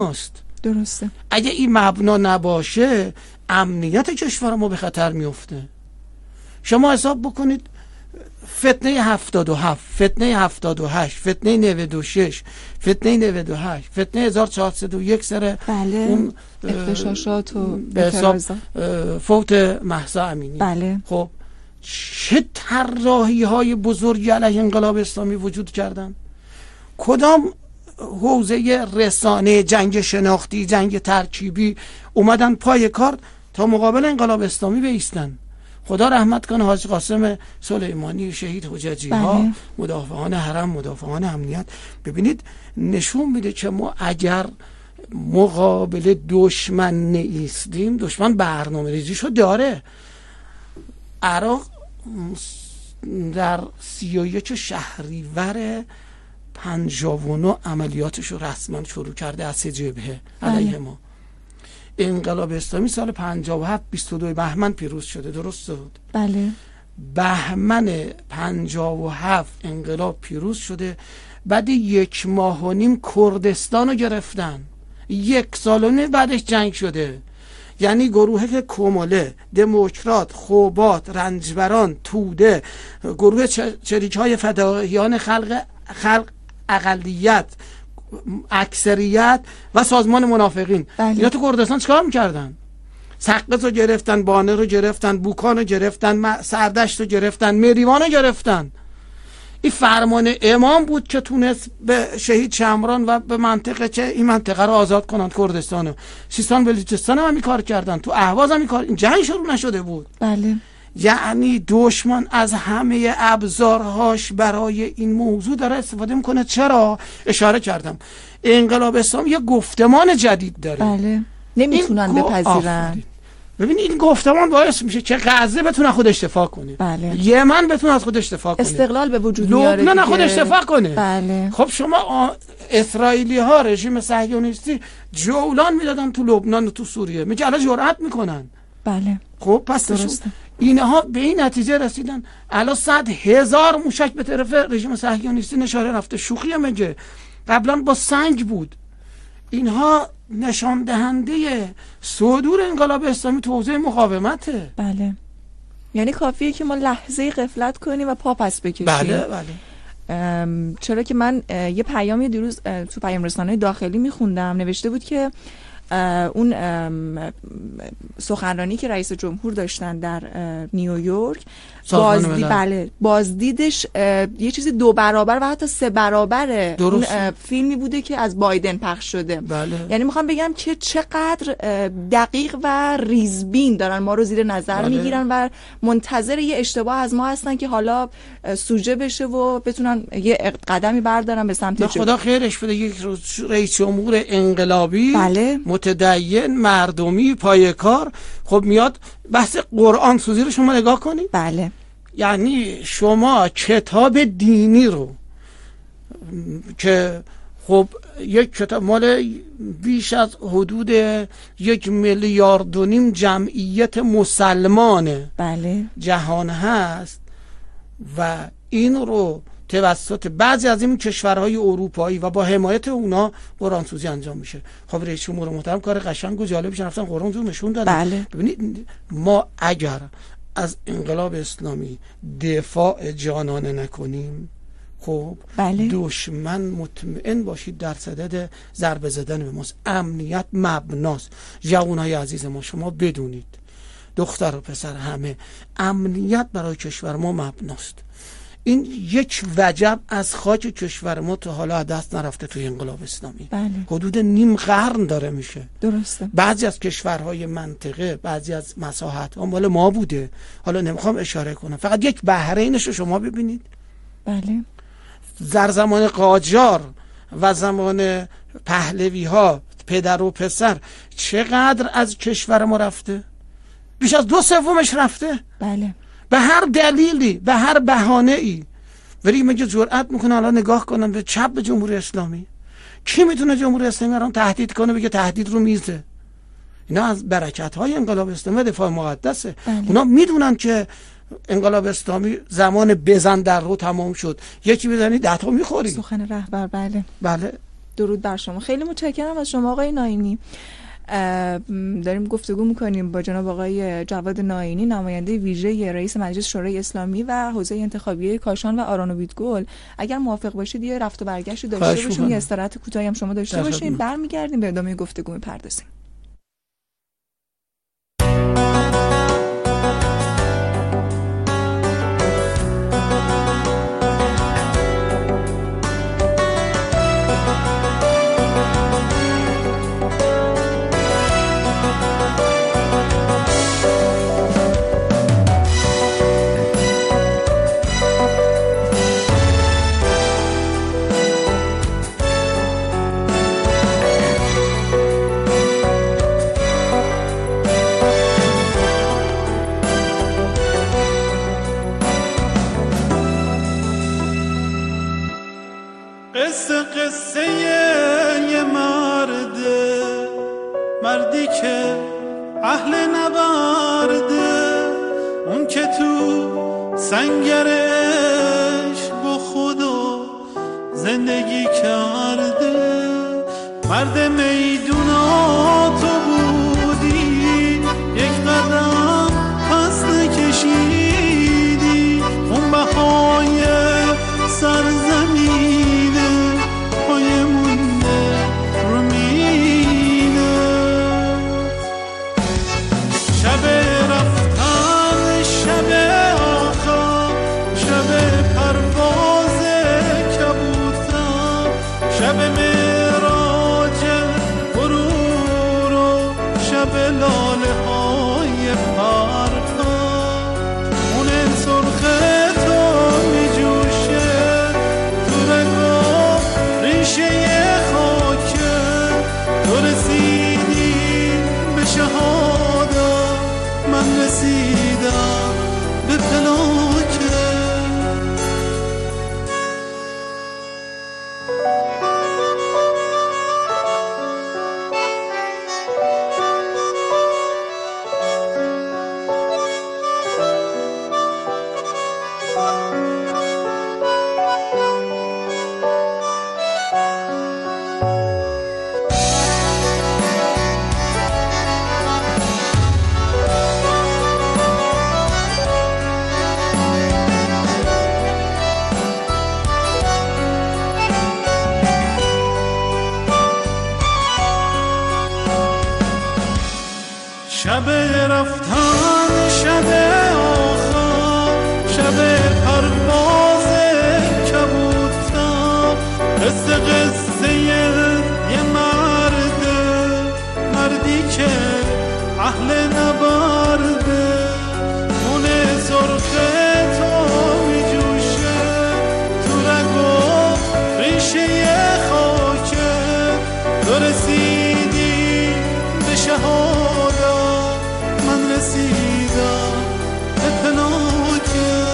است. درسته. اگه این مبنا نباشه امنیت کشور ما به خطر میفته. شما حساب بکنید فتنه 77، فتنه 78، فتنه 96، فتنه 98، فتنه 1401 سر بله. اون اغتشاشات و به حساب فوت مهسا امینی. بله. خب چه طراحی های بزرگی علیه انقلاب اسلامی وجود کردن؟ کدام حوزه رسانه، جنگ شناختی، جنگ ترکیبی اومدن پای کار تا مقابل انقلاب اسلامی بایستن؟ خدا رحمت کنه حاج قاسم سلیمانی، شهید حججی ها، بله. مدافعان حرم، مدافعان امنیت. ببینید نشون میده که ما اگر مقابل دشمن نیستیم، دشمن برنامه ریزیشو داره. عراق در 31 شهریور 59 عملیاتش رو رسما شروع کرده از 3 جبهه علیه ما. انقلاب اسلامی سال 57 22 بهمن پیروز شده، درست بود؟ بله. بهمن 57 انقلاب پیروز شده. بعد 1.5 ماه کردستان رو گرفتن. 1 سال بعدش جنگ شده. یعنی گروه کماله، دموکرات، خوبات، رنجبران، توده، گروه چریک‌های فداییان خلق اقلیت، اکثریت و سازمان منافقین. بله. اینا تو کردستان چیکار میکردن؟ سقز رو گرفتن، بانه رو گرفتن، بوکان رو گرفتن، سردشت رو گرفتن، مریوان رو گرفتن. این فرمان امام بود که تونست به شهید شمران و به منطقه که این منطقه رو آزاد کنن، کردستان. سیستان بلوچستان هم این کار کردن، تو اهواز هم این کار، این جنگ شروع نشده بود. بله. یعنی دشمن از همه ابزارهاش برای این موضوع داره استفاده میکنه. چرا؟ اشاره کردم انقلاب اسلامی یه گفتمان جدید داره. بله. نمیتونن بپذیرن. ببین این گفتمان باعث میشه که غزه بتونه خودش دفاع کنه. بله. یمن بتونه از خودش دفاع کنه. استقلال به وجود میاره. لبنان خودش دفاع کنه. بله. خب شما اسرائیلی ها، رژیم صهیونیستی جولان میدادن تو لبنان و تو سوریه، میگه الان جرأت میکنن. بله. خب پس درسته. اینها به این نتیجه رسیدن الان 100,000 موشک به طرف رژیم صهیونیستی نشاره رفته. شوخی میگه، قبلا با سنگ بود. اینها نشان دهنده صدور انقلاب اسلامی تو حوزه مقاومته. بله. یعنی کافیه که ما لحظه غفلت کنیم و پا پس بکشیم. بله بله. چرا که من یه پیامی دیروز تو پیام رسانه‌های داخلی میخوندم، نوشته بود که اون سخنرانی که رئیس جمهور داشتن در نیویورک بازدیدش یه چیزی 2 برابر و حتی 3 برابر اون فیلمی بوده که از بایدن پخش شده. بله. یعنی میخوام بگم که چقدر دقیق و ریزبین دارن ما رو زیر نظر میگیرن و منتظر یه اشتباه از ما هستن که حالا سوژه بشه و بتونن یه قدمی بردارن به سمت خدا خیرش بده. یک رئیس جمهور انقلابی، بله، متدین، مردمی، پایه‌کار، خب میاد بحث قرآن سوزی رو شما نگاه کنید. بله. یعنی شما کتاب دینی رو که خب یک کتاب مال بیش از حدود 1.5 میلیارد جمعیت مسلمان بله جهان هست و این رو توسط بعضی از این کشورهای اروپایی و با حمایت اونا قرآن سوزی انجام میشه. خب رئیس جمهور محترم کار قشنگ و جالبش رفتن قرآن سوزی نشون دادن. بله. ببینید ما اگر از انقلاب اسلامی دفاع جانانه نکنیم، خب بله، دشمن مطمئن باشید در صدد ضربه زدن به ماست. امنیت مبناست. جوانای عزیز ما، شما بدونید دختر و پسر همه، امنیت برای کشور ما مبناست. این یک وجب از خاک کشور ما تا حالا از دست نرفته توی انقلاب اسلامی. بله. حدود نیم قرن داره میشه. درسته. بعضی از کشورهای منطقه، بعضی از مساحت ها مال ما بوده. حالا نمیخوام اشاره کنم، فقط یک بحرینش رو شما ببینید. بله. در زمان قاجار و زمان پهلوی ها، پدر و پسر، چقدر از کشور ما رفته؟ بیش از 2/3 رفته. بله. به هر دلیلی، به هر بهانه ای. ولی میگه جرأت میکنه الان نگاه کنن به چپ جمهوری اسلامی. کی میتونه جمهوری اسلامی رو تهدید کنه؟ بگه تهدید رو میزه. اینا از برکت های انقلاب اسلامی دفاع مقدسه. بله. اونا میدونن که انقلاب اسلامی زمان بزن در رو تمام شد. یکی بزنی 10 تا میخوری. سخن رهبر. بله بله. درود بر شما. خیلی متشکرم از شما آقای ناینی. داریم گفتگو میکنیم با جناب آقای جواد ناینی، نماینده ویژه رئیس مجلس شورای اسلامی و حوزه انتخابی کاشان و آران و بیدگل. اگر موافق باشید یه رفت و برگشت داشته باشیم، یه استراحت کوتاهی هم شما داشته باشیم، برمیگردیم به ادامه گفتگو میپردازیم. قصه یه مردی که اهل نبرده، اون که تو سنگرش با خدا زندگی کرده. مرد میدوناتو بودی، یک قدم پس نکشیدی، خون بهای سرزمین رسیدم به پلاکه. شب رفتن، شب آخر، شب پرواز کبوتر، قصه یه مردی که اهل نبرده، خون سرخ تو میجوشه تو رگ و ریشه خاکه. تو رسیدی به شهادت، من رسیدم به پناهت.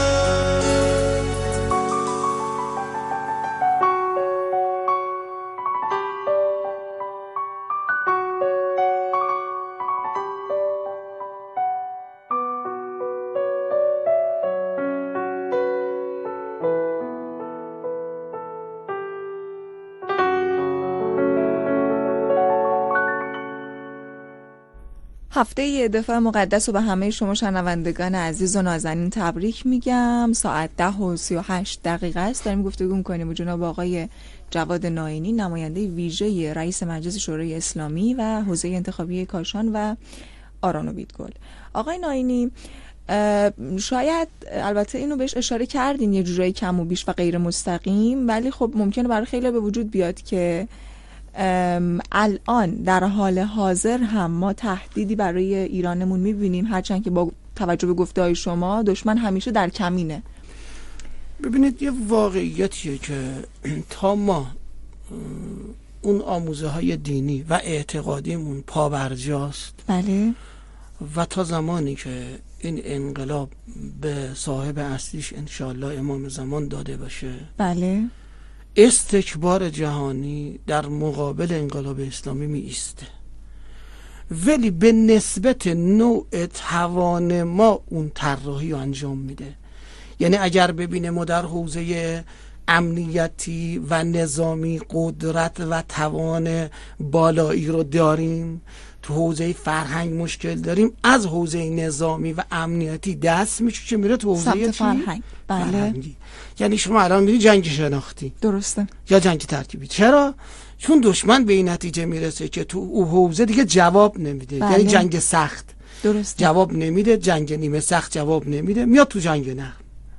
هفته دفاع مقدس رو به همه شما شنوندگان عزیز و نازنین تبریک میگم. ساعت 10:38 است. داریم گفتگو می‌کنیم با جناب آقای جواد ناینی، نماینده ویژه رئیس مجلس شورای اسلامی و حوزه انتخابی کاشان و آران و بیدگل. آقای ناینی، شاید البته اینو بهش اشاره کردین یه جورایی کم و بیش و غیر مستقیم، ولی خب ممکنه برای خیلی به وجود بیاد که الان در حال حاضر هم ما تهدیدی برای ایرانمون میبینیم، هرچند که با توجه به گفته‌های شما دشمن همیشه در کمینه. ببینید یه واقعیتیه که تا ما اون آموزه های دینی و اعتقادیمون پابرجاست، بله، و تا زمانی که این انقلاب به صاحب اصلیش انشاءالله امام زمان داده باشه، بله، استکبار جهانی در مقابل انقلاب اسلامی می ایسته، ولی به نسبت نوع توان ما اون طراحی رو انجام میده. یعنی اگر ببینه ما در حوزه امنیتی و نظامی قدرت و توان بالایی رو داریم، تو حوزه فرهنگ مشکل داریم، از حوزه نظامی و امنیتی دست میشه میره تو حوزه فرهنگ. بله. فرهنگی. یعنی شما الان میری جنگ شناختی، درسته، یا جنگ ترکیبی. چرا؟ چون دشمن به این نتیجه میرسه که تو او حوزه دیگه جواب نمیده. بله. یعنی جنگ سخت درسته، جواب نمیده، جنگ نیمه سخت جواب نمیده، میاد تو جنگ نرم.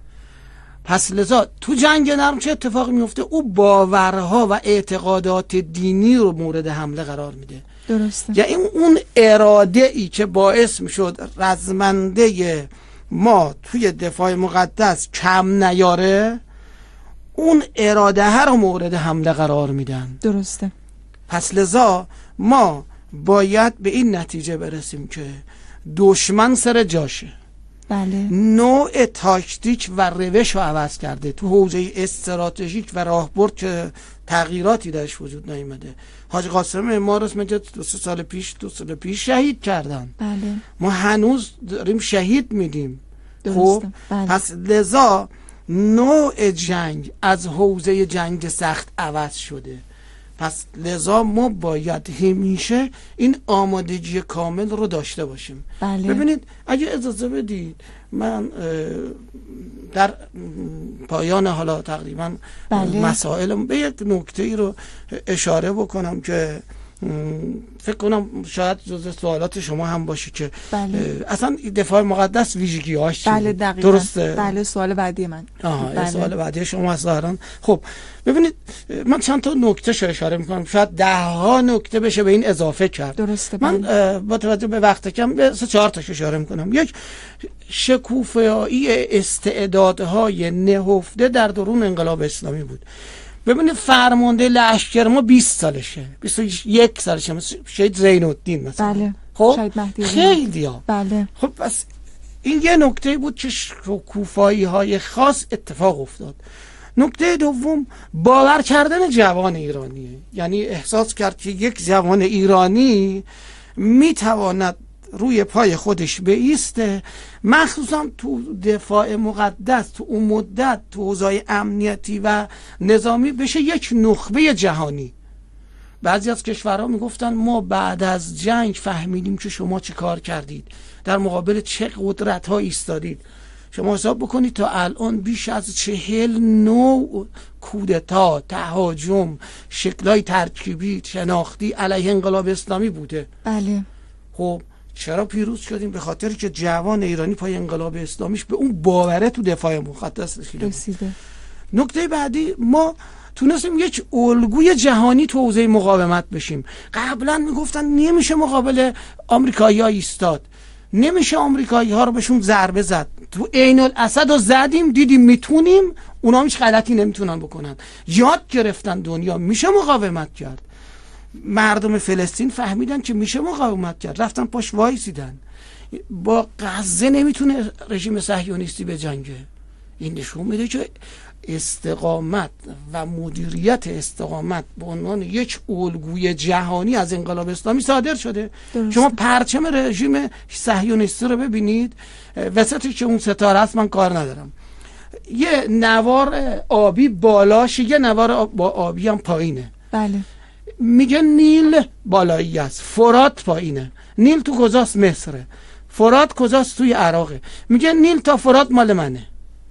پس لذا تو جنگ نرم چه اتفاقی میفته؟ او باورها و اعتقادات دینی رو مورد حمله قرار میده. درسته. یعنی اون اراده ای که باعث میشد رزمنده ما توی دفاع مقدس کم نیاره، اون اراده رو مورد حمله قرار میدن. درسته. پس لذا ما باید به این نتیجه برسیم که دشمن سر جاشه. بله. نوع تاکتیک و روش رو عوض کرده. تو حوزه استراتژیک و راهبرد که تغییراتی درش وجود نیامده. حاج قاسم ما رو 2 سال پیش شهید کردن. بله. ما هنوز داریم شهید میدیم. درسته. بله. پس لذا نوع جنگ از حوزه جنگ سخت عوض شده. پس لذا ما باید همیشه این آمادگی کامل رو داشته باشیم. بله. ببینید اگه اجازه بدید من در پایان حالا تقریبا بله. مسائل به یک نکته ای رو اشاره بکنم که فکر کنم شاید جزء سوالات شما هم باشه که بله. اصلا دفاع مقدس ویژگی‌هاش چیه؟ بله دقیقاً. درسته؟ بله سوال بعدی من. بله. سوال بعدی شما از ظاهران. خب ببینید من چند تا نکته شو اشاره میکنم، شاید 10 نکته بشه به این اضافه کرد. درسته. من با توجه به وقت کم به 3-4 تاش اشاره میکنم. یک، شکوفایی استعدادهای نهفته در درون انقلاب اسلامی بود. ببینید فرمانده لشکر ما 20 سالشه، 21 سالشه، شهید زین‌الدین مثلا. بله. خب شهید مهدی. خیلی ها. بله. خب پس این یه نکته بود که شکوفایی های خاص اتفاق افتاد. نکته دوم، باور کردن جوان ایرانیه. یعنی احساس کرد که یک جوان ایرانی میتواند روی پای خودش بایسته، مخصوصا تو دفاع مقدس، تو اون مدت تو حوزه امنیتی و نظامی بشه یک نخبه جهانی. بعضی از کشورها میگفتن ما بعد از جنگ فهمیدیم که شما چه کار کردید، در مقابل چه قدرت ها ایستادید. شما حساب بکنید تا الان بیش از 40 نوع کودتا، تهاجم، شکل‌های ترکیبی، شناختی علیه انقلاب اسلامی بوده. بله. خب چرا پیروز شدیم؟ به خاطر که جوان ایرانی پای انقلاب اسلامیش به اون باوره تو دفاع مقدس رسیده. نکته بعدی، ما تونستیم یک الگوی جهانی تو حوزه مقاومت بشیم. قبلا میگفتن نمیشه مقابل آمریکایی‌ها ایستاد، نمیشه آمریکایی‌ها رو بهشون ضربه زد. تو عین الاسد رو زدیم، دیدیم میتونیم، اونا هیچ غلطی نمیتونن بکنن. یاد گرفتن دنیا میشه مقاومت کرد. مردم فلسطین فهمیدن که میشه مقاومت کرد، رفتن پاش وایسیدن. با غزه نمیتونه رژیم صهیونیستی بجنگه. این نشون میده که استقامت و مدیریت استقامت به عنوان یک الگوی جهانی از انقلاب اسلامی صادر شده. درست. شما پرچم رژیم صهیونیستی رو ببینید، وسطی که اون ستاره هست من کار ندارم، یه نوار آبی بالاش، یه نوار با آبی هم پایینه. بله. میگه نیل بالایی است، فرات پایینه. نیل تو کجاست؟ مصره. فرات کجاست؟ توی عراقه. میگه نیل تا فرات مال منه.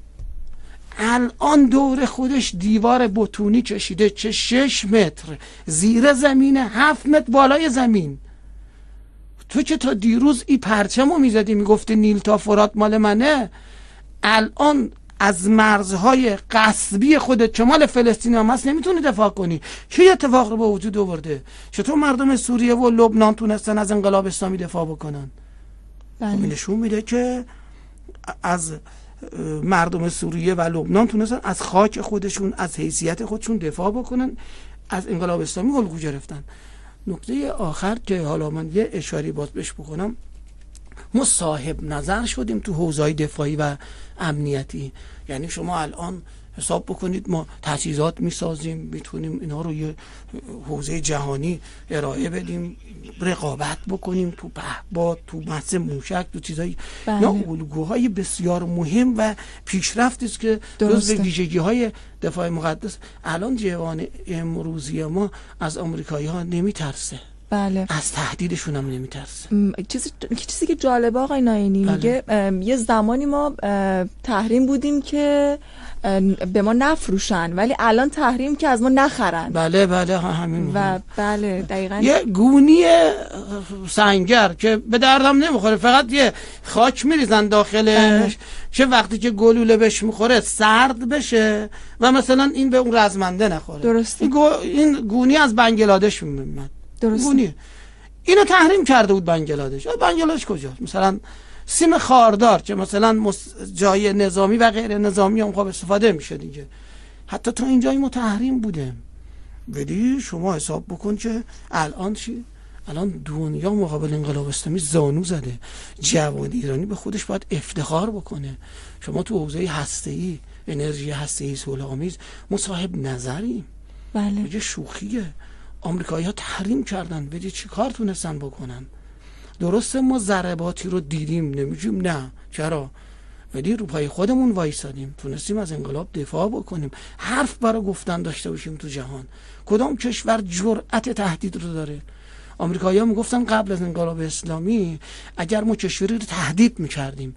الان دور خودش دیوار بتونی کشیده چه 6 متر زیر زمینه، 7 متر بالای زمین. تو که تا دیروز این پرچمو میزدی میگفتی نیل تا فرات مال منه، الان از مرزهای غصبی خودت که مال فلسطین هم هست نمیتونی دفاع کنی. چه اتفاق رو به وجود آورده؟ چطور مردم سوریه و لبنان تونستن از انقلاب اسلامی دفاع بکنن؟ این نشون میده که از مردم سوریه و لبنان تونستن از خاک خودشون، از حیثیت خودشون دفاع بکنن، از انقلاب اسلامی الگو گرفتن. نکته آخر که حالا من یه اشاره باز بهش بکنم، ما صاحب نظر شدیم تو حوزه‌های دفاعی و امنیتی. یعنی شما الان حساب بکنید ما تجهیزات میسازیم، میتونیم اینا رو یه حوزه جهانی ارائه بدیم، رقابت بکنیم تو پهپاد، تو مس موشک، تو چیزایی. اینا الگوهای بسیار مهم و پیشرفتی است که جزو ویژگی‌های دفاع مقدس. الان جوان امروزی ما از آمریکایی‌ها نمیترسه، بله، از تهدیدشون هم نمیترسه. چیزی که جالبه آقای ناینی، میگه یه زمانی ما تحریم بودیم که به ما نفروشن، ولی الان تحریم که از ما نخرن. بله همین. و بله دقیقاً یه گونی سنگر که به دردم نمیخوره، فقط یه خاک میریزن داخلش چه وقتی که گلوله بهش میخوره سرد بشه و مثلا این به اون رزمنده نخوره. درسته. این گونی از بنگلادش میاد. درسته. گونی اینو تحریم کرده بود بنگلادش. بنگلادش کجاست؟ مثلا سیم خاردار که مثلا جای نظامی و غیر نظامی هم خوب استفاده میشه دیگه. حتی تا اینجای ما تحریم بوده. بدی شما حساب بکن که الان چی؟ الان دنیا مقابل انقلاب اسلامی زانو زده. جوان ایرانی به خودش باید افتخار بکنه. شما تو حوزه هسته‌ای، انرژی هسته‌ای، صلح‌آمیز مصاحب نظریم. بله. میگه شوخیه. آمریکایی‌ها تحریم کردن، بدی چی کار تونستن بکنن؟ درسته ما ضرباتی رو دیدیم، نمیگیم نه، چرا؟ ولی رو پای خودمون وایسادیم، تونستیم از انقلاب دفاع بکنیم، حرف برای گفتن داشته باشیم تو جهان. کدام کشور جرأت تهدید رو داره؟ آمریکایی‌ها میگفتن قبل از انقلاب اسلامی اگر ما کشوری رو تهدید میکردیم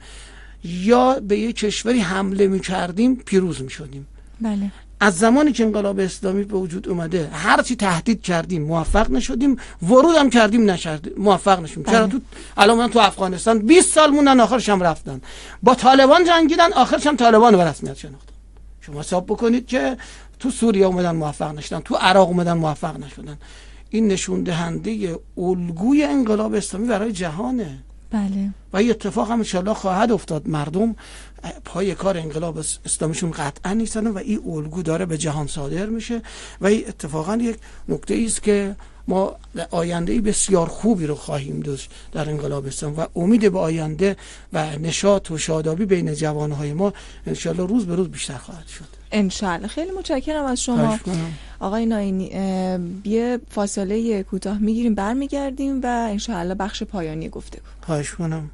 یا به یک کشوری حمله میکردیم پیروز میشدیم. بله. از زمانی که انقلاب اسلامی به وجود اومده هر چی تهدید کردیم موفق نشدیم، ورود هم کردیم موفق نشدیم. چرا؟ تو الان من تو افغانستان 20 سال موندن، آخرش هم رفتن با طالبان جنگیدن، آخرش هم طالبان رو به رسمیت شناختن. شما حساب بکنید که تو سوریه اومدن موفق نشدن، تو عراق اومدن موفق نشدن. این نشون دهنده الگوی انقلاب اسلامی برای جهانه. بله. و این اتفاق هم انشالله خواهد افتاد. مردم پای کار انقلاب اسلامیشون قطعا نیستن و این الگو داره به جهان صادر میشه و این اتفاقا یک نکته ای است که ما آینده بسیار خوبی رو خواهیم داشت در انقلاب اسلامی و امید به آینده و نشاط و شادابی بین جوانهای ما انشالله روز به روز بیشتر خواهد شد. انشالله. خیلی متشکرم از شما آقای ناینی. یه فاصله کوتاه میگیریم، برمیگردیم و انشالله بخش پایانی گفتگو. خواهش کنم.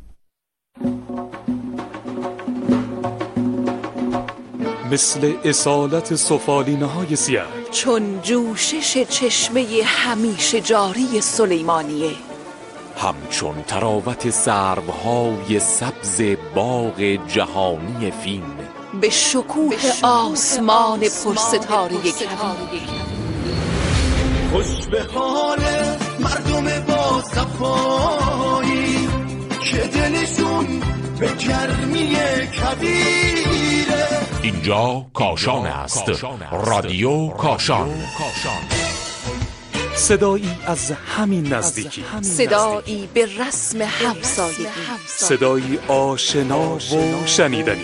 مثل اصالت سفالینه های سیاه، چون جوشش چشمه همیشه جاری سلیمانیه، همچون تراوت سروهای سبز باغ جهانی فین، به شکوه آسمان پرستاره کویر. خوش به حال مردم با صفایی که دلشون به گرمی کبیره. اینجا کاشان است، رادیو کاشان. صدایی از همین نزدیکی، صدایی به رسم همسایگی، صدایی آشنا و شنیدنی.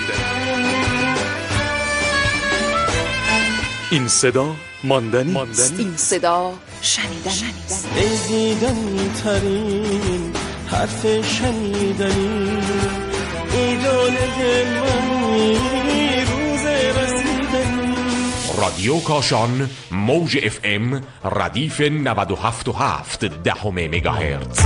این صدا ماندنی است، این صدا شنیدنی است. دیدنی ترین حرف شنیدنی، ایدانه منی روز رسیدنی. رادیو کاشان، موج FM، ردیف 97.7 دهم مگاهرتز.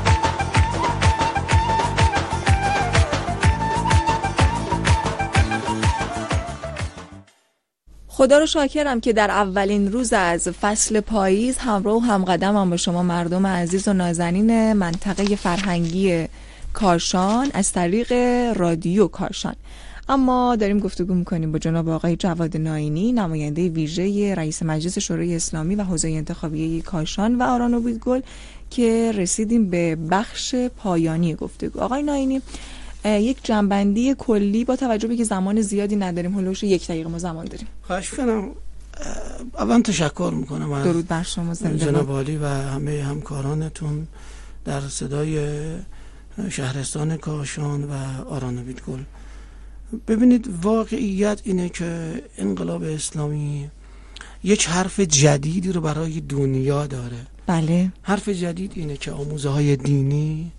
خدا رو شاکرم که در اولین روز از فصل پاییز همراه و همقدمم با شما مردم عزیز و نازنین منطقه فرهنگی کاشان از طریق رادیو کاشان. اما داریم گفتگو میکنیم با جناب آقای جواد ناینی، نماینده ویژه رئیس مجلس شورای اسلامی و حوزه انتخابی کاشان و آران امیدگل که رسیدیم به بخش پایانی گفتگو. آقای ناینی، یک جنبندی کلی با توجه به که زمان زیادی نداریم، هلوش 1 دقیقه ما زمان داریم. خواهش کنم. اول تشکر میکنم از درود بر شما، جناب عالی و همه همکارانتون در صدای شهرستان کاشان و آران امیدگل. ببینید واقعیت اینه که انقلاب اسلامی یک حرف جدیدی رو برای دنیا داره. بله. حرف جدید اینه که آموزه های دینی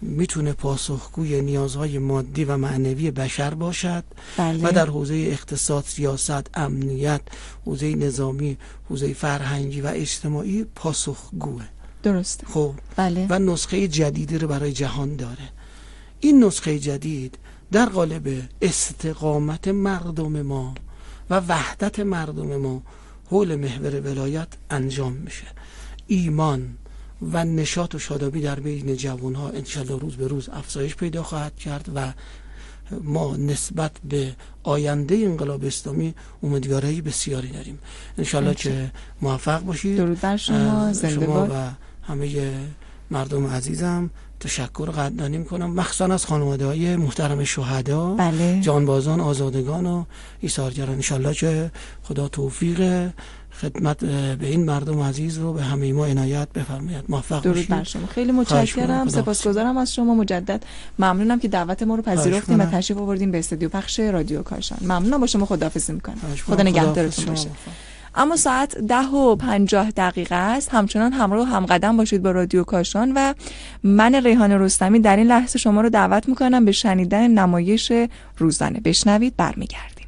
میتونه پاسخگوی نیازهای مادی و معنوی بشر باشد. بله. و در حوزه اقتصاد، سیاست، امنیت، حوزه نظامی، حوزه فرهنگی و اجتماعی پاسخگوه. درسته. خب بله. و نسخه جدیدی رو برای جهان داره. این نسخه جدید در قالب استقامت مردم ما و وحدت مردم ما حول محور ولایت انجام میشه. ایمان و نشاط و شادابی در بین جوانها انشالله روز به روز افزایش پیدا خواهد کرد و ما نسبت به آینده انقلاب اسلامی امیدواری بسیاری داریم. انشالله که موفق باشید. درود بر شما. زنده باد. و همه مردم عزیزم تشکر قدردانی میکنم، مخصوصا از خانواده‌های محترم شهدا، بله. جانبازان، آزادگان و ایثارگران. انشالله که خدا توفیق خدمت به این مردم عزیز رو به همه ما عنایت بفرماید. موفق باشید. درود بر شما. خیلی متشکرم، سپاسگزارم از شما. مجدد ممنونم که دعوت ما رو پذیرفتیم و تشریف آوردیم به استودیو پخش رادیو کاشان. ممنونم، با شما خداحافظی میکنم. خدا نگهدارتون باشه. اما ساعت 10:50 است. همچنان همراه هم قدم باشید با رادیو کاشان و من ریحانه رستمی در این لحظه شما رو دعوت میکنم به شنیدن نمایش روزانه. بشنوید، برمیگردیم.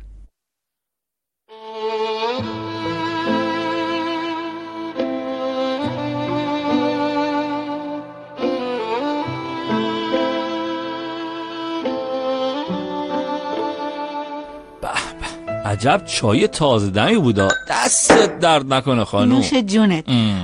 عجب چای تازه دمی بودا. دستت درد نکنه خانوم. نوش جونت.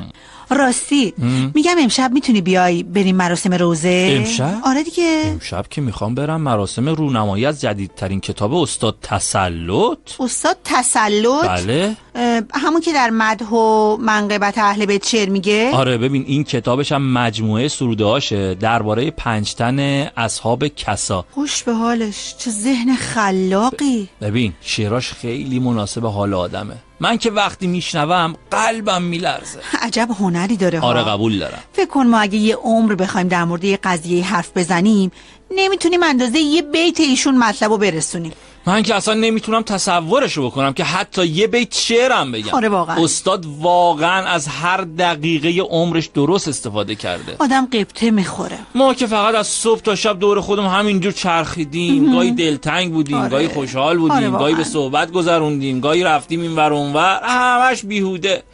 راستی میگم امشب میتونی بیای بریم مراسم روزه؟ امشب؟ آره دیگه. امشب که میخوام برم مراسم رونمایی از جدیدترین کتاب استاد تسلط. استاد تسلط؟ بله. همون که در مدح و منقبت اهل بیت شعر میگه؟ آره، ببین این کتابش هم مجموعه سروده هاشه درباره 5 تن اصحاب کسا. خوش به حالش، چه ذهن خلاقی. ببین شعراش خیلی مناسب حال آدمه. من که وقتی میشنوم قلبم میلرزه. عجب هنری داره ها. آره قبول دارم. فکر کن ما اگه یه عمر بخوایم در مورد یه قضیه حرف بزنیم نمیتونیم اندازه یه بیت ایشون مطلبو برسونیم. من که اصلا نمیتونم تصورشو بکنم که حتی یه بیت شعرم بگم. آره واقعا. استاد واقعا از هر دقیقه عمرش درست استفاده کرده. آدم قبطه میخوره. ما که فقط از صبح تا شب دور خودم همینجور چرخیدیم. گاهی دلتنگ بودیم، آره. گاهی خوشحال بودیم، آره گاهی به صحبت گذروندیم، گاهی رفتیم اینور اونور، همش بیهوده.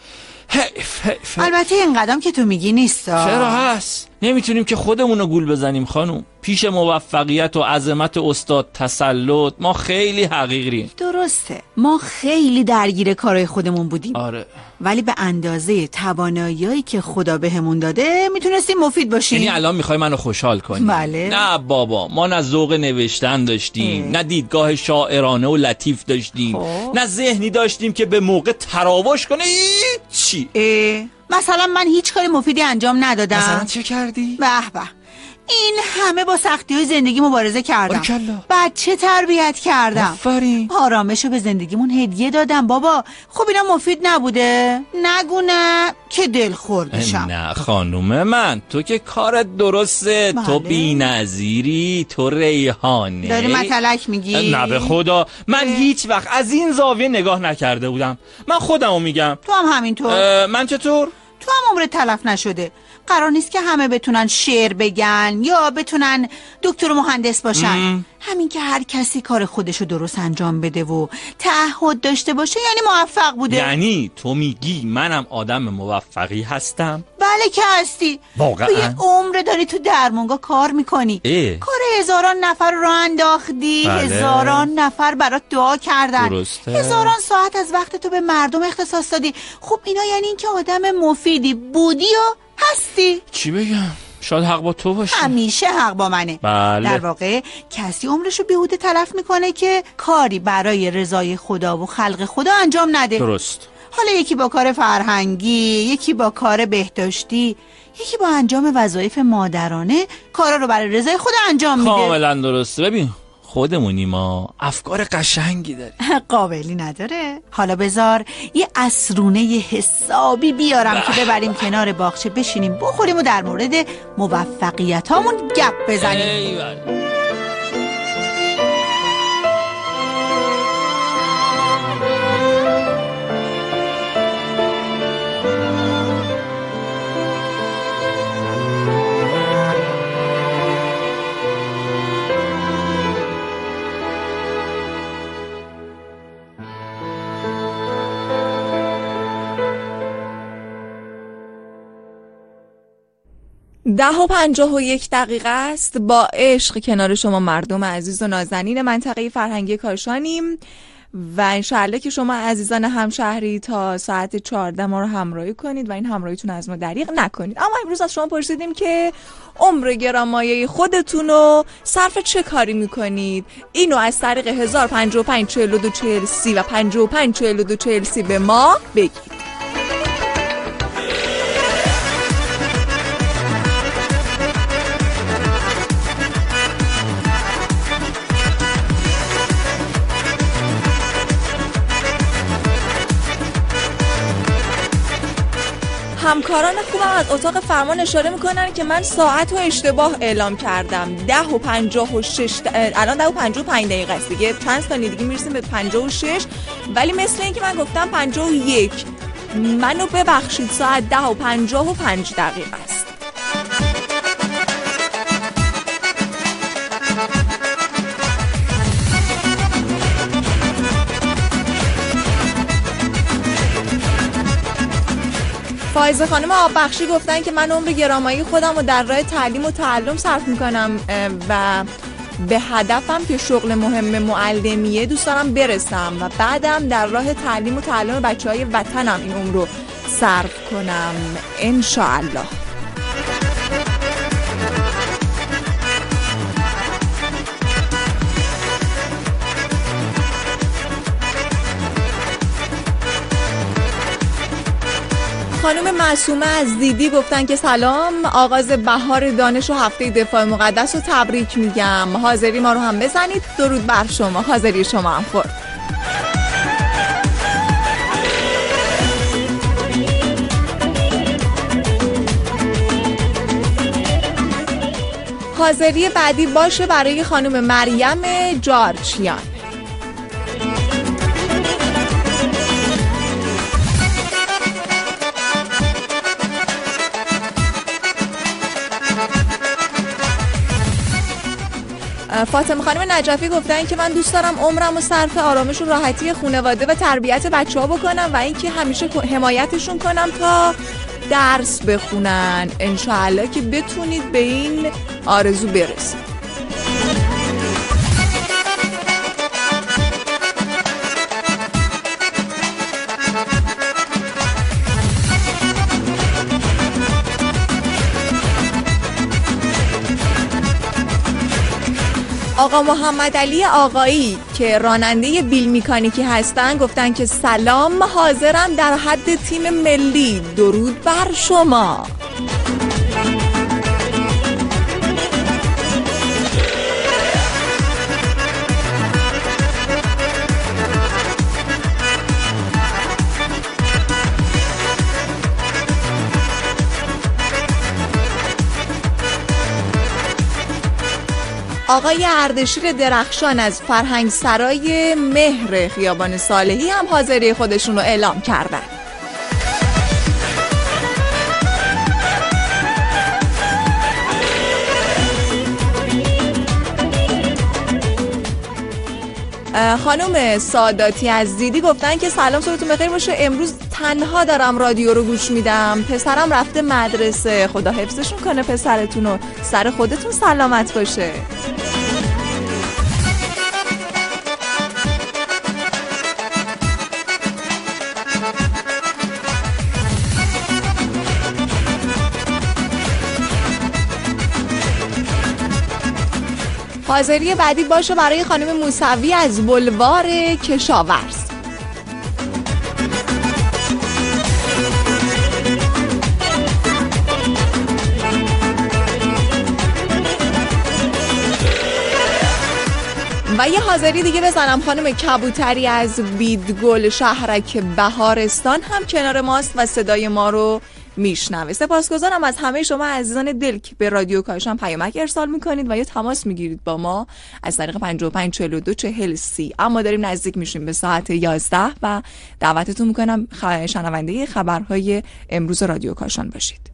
حیف. البته این قدم که تو میگی نیستا. چرا هست؟ نمیتونیم که خودمونو گول بزنیم خانوم. پیش موفقیت و عظمت استاد تسلط ما خیلی حقیقیم. درسته، ما خیلی درگیر کارهای خودمون بودیم. آره. ولی به اندازه تواناییایی که خدا بهمون داده میتونستیم مفید باشیم. یعنی الان میخوای منو خوشحال کنی؟ بله. نه بابا، ما نه ذوق نوشتن داشتیم، نه دیدگاه شاعرانه و لطیف داشتیم، نه ذهنی داشتیم که به موقع تراوش کنه. هیچی. مثلا من هیچ کاری مفیدی انجام ندادم. مثلا چه کردی؟ به به، این همه با سختی‌های زندگی مبارزه کردم. بچه تربیت کردم. آفرین. آرامشو به زندگیمون هدیه دادم. بابا خب اینا مفید نبوده؟ نگو نه که دل خوردشم. نه خانوم من، تو که کارت درسته. بله. تو بی‌نظیری، تو ریحانه. داری متلک میگی؟ نه به خدا من هیچ وقت از این زاویه نگاه نکرده بودم. من خودمو میگم. تو هم همینطور. من چطور؟ تو هم عمرت تلف نشده. قرار نیست که همه بتونن شعر بگن یا بتونن دکتر و مهندس باشن. همین که هر کسی کار خودشو درست انجام بده و تعهد داشته باشه یعنی موفق بوده. یعنی تو میگی منم آدم موفقی هستم؟ بله که هستی. واقعا؟ تو یه عمر داری تو درمونگاه کار میکنی. کار هزاران نفر رو انداختی. بله. هزاران نفر برات دعا کردن. درسته. هزاران ساعت از وقت تو به مردم اختصاص دادی. خب اینا یعنی این که آدم مفیدی بودی و هستی. چی بگم؟ شاید حق با تو باشه. همیشه حق با منه. بله. در واقع کسی عمرشو بیهوده تلف میکنه که کاری برای رضای خدا و خلق خدا انجام نده. درست. حالا یکی با کار فرهنگی، یکی با کار بهداشتی، یکی با انجام وظایف مادرانه کارا رو برای رضای خدا انجام میده. کاملا درسته. ببین خودمونی ما افکار قشنگی داریم. قابلی نداره. حالا بذار یه عصرونه حسابی بیارم که ببریم کنار باغچه بشینیم بخوریم و در مورد موفقیتامون گپ بزنیم. 10:51 است. با عشق کنار شما مردم عزیز و نازنین منطقه فرهنگی کاشانیم و انشاءالله که شما عزیزان همشهری تا ساعت 14 ما رو همراهی کنید و این همراهیتون از ما دریغ نکنید. اما امروز از شما پرسیدیم که عمر گرانمایه خودتون رو صرف چه کاری میکنید؟ اینو از طریق 1055 42 40 30 و 55 42 40 30 به ما بگید. همکاران خوبم از اتاق فرمان اشاره میکنن که من ساعت رو اشتباه اعلام کردم. 10:56 الان 10:55 است دیگه، چند ثانیه دیگه میرسیم به 56، ولی مثل اینکه من گفتم 51. منو ببخشید، ساعت 10:55 است. فایزه خانم آببخشی گفتن که من عمر گرانمایه خودم رو در راه تعلیم و تعلم صرف میکنم و به هدفم که شغل مهم معلمیه دوست دارم برسم و بعدم در راه تعلیم و تعلم بچهای وطنم این عمر رو صرف کنم انشاءالله. خانم معصومه از دیدی گفتن که سلام، آغاز بهار دانش و هفته دفاع مقدس رو تبریک میگم. حاضری ما رو هم بزنید. درود بر شما. حاضری شما هم خورد. حاضری بعدی باشه برای خانم مریم جارچیان. فاطمه خانم نجفی گفتن که من دوست دارم عمرم و صرف آرامش و راحتی خانواده و تربیت بچه‌ها بکنم و اینکه همیشه حمایتشون کنم تا درس بخونن. انشاءالله که بتونید به این آرزو برسید. آقا محمد علی آقایی که راننده بیل میکانیکی هستن گفتن که سلام، حاضرم در حد تیم ملی. درود بر شما. آقای اردشیر درخشان از فرهنگ سرای مهر خیابان صالحی هم حاضری خودشون رو اعلام کردن. خانم ساداتی از دیدی گفتن که سلام، صبحتون بخیر باشه. امروز تنها دارم رادیو رو گوش میدم. پسرم رفته مدرسه. خدا حفظشون کنه پسرتون و سر خودتون سلامت باشه. حاضری بعدی باشه برای خانم موسوی از بلوار کشاورز. و یه حاضری دیگه بزنم خانم کبوتری از بیدگل شهرک بهارستان هم کنار ماست و صدای ما رو میشنوه. سپاسگزارم از همه شما عزیزان دل که به رادیو کاشان پیامک ارسال میکنید و یا تماس میگیرید با ما از طریق 55 42 40 30. اما داریم نزدیک میشیم به ساعت 11 و دعوتتون میکنم شنونده خبرهای امروز رادیو کاشان باشید.